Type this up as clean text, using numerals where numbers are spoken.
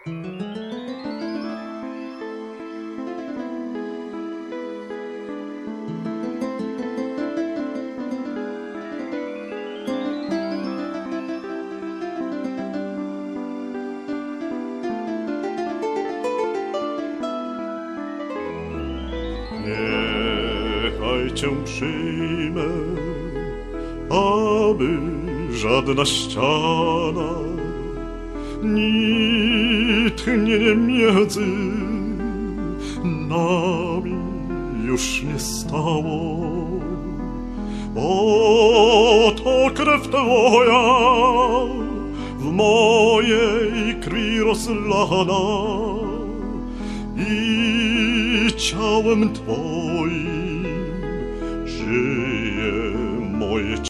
Niechaj cię przyjmę, aby żadna ściana ni tchnienie między nami już nie stało. Oto krew Twoja w mojej krwi rozlana i ciałem Twoim żyję.